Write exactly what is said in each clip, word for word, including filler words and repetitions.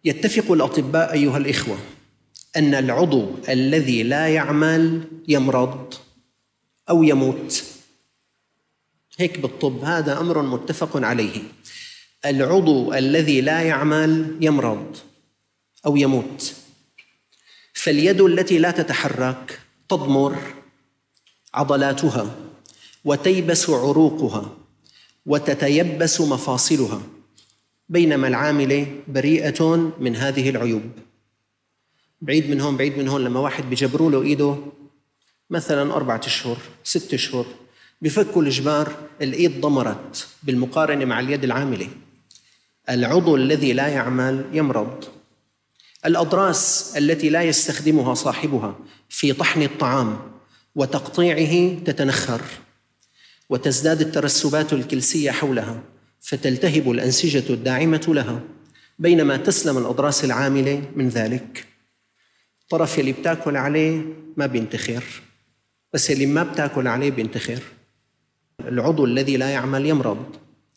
يتفق الأطباء أيها الإخوة أن العضو الذي لا يعمل يمرض أو يموت. هيك بالطب هذا أمر متفق عليه. العضو الذي لا يعمل يمرض أو يموت. فاليد التي لا تتحرك تضمر عضلاتها وتيبس عروقها وتتيبس مفاصلها، بينما العاملة بريئة من هذه العيوب. بعيد من هون بعيد من هون، لما واحد بيجبروا له إيده مثلاً أربعة أشهر ستة أشهر بفكوا الجبار، الإيد ضمرت بالمقارنة مع اليد العاملة. العضو الذي لا يعمل يمرض. الأضراس التي لا يستخدمها صاحبها في طحن الطعام وتقطيعه تتنخر، وتزداد الترسبات الكلسية حولها فتلتهب الأنسجة الداعمة لها، بينما تسلم الأضراس العاملة من ذلك. الطرف اللي بتاكل عليه ما بينتخر، بس اللي ما بتاكل عليه بينتخر. العضو الذي لا يعمل يمرض.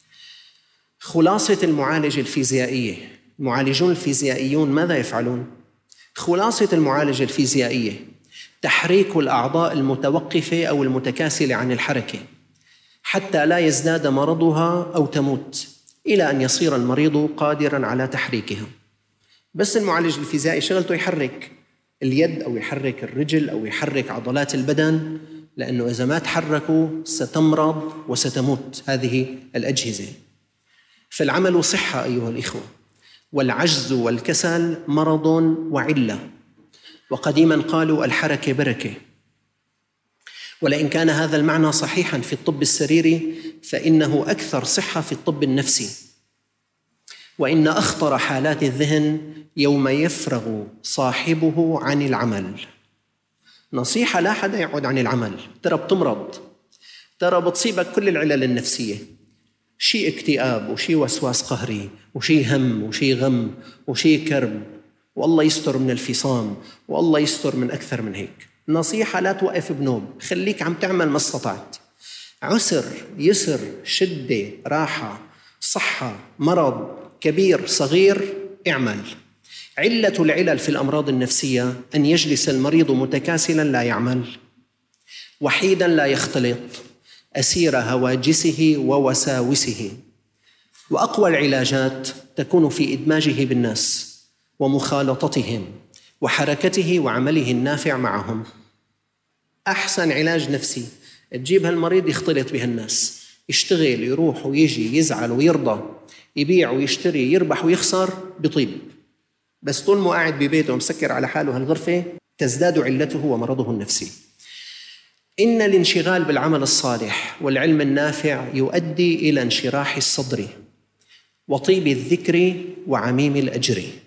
خلاصة المعالجة الفيزيائية، المعالجون الفيزيائيون ماذا يفعلون؟ خلاصة المعالجة الفيزيائية تحريك الأعضاء المتوقفة أو المتكاسلة عن الحركة حتى لا يزداد مرضها أو تموت، إلى أن يصير المريض قادراً على تحريكها. بس المعالج الفيزيائي شغلته يحرك اليد أو يحرك الرجل أو يحرك عضلات البدن، لأنه إذا ما تحركوا ستمرض وستموت هذه الأجهزة. فالعمل صحة أيها الإخوة، والعجز والكسل مرض وعلة. وقديماً قالوا الحركة بركة، ولئن كان هذا المعنى صحيحاً في الطب السريري فإنه أكثر صحة في الطب النفسي. وإن أخطر حالات الذهن يوم يفرغ صاحبه عن العمل. نصيحة: لا حدا يقعد عن العمل، ترى بتمرض، ترى بتصيبك كل العلل النفسية، شيء اكتئاب وشيء وسواس قهري وشيء هم وشيء غم وشيء كرب، والله يستر من الفصام، والله يستر من أكثر من هيك. نصيحة: لا توقف بنوم، خليك عم تعمل ما استطعت. عسر يسر شدة راحة صحة مرض كبير صغير اعمل. علة العلل في الأمراض النفسية أن يجلس المريض متكاسلاً لا يعمل، وحيداً لا يختلط، أسير هواجسه ووساوسه. وأقوى العلاجات تكون في إدماجه بالناس ومخالطتهم وحركته وعمله النافع معهم. أحسن علاج نفسي تجيب هالمريض يختلط بهالناس، يشتغل يروح ويجي، يزعل ويرضى، يبيع ويشتري، يربح ويخسر، بطيب. بس طول ما قاعد ببيته مسكر على حاله هالغرفة تزداد علته ومرضه النفسي. إن الانشغال بالعمل الصالح والعلم النافع يؤدي إلى انشراح الصدر وطيب الذكر وعميم الأجر.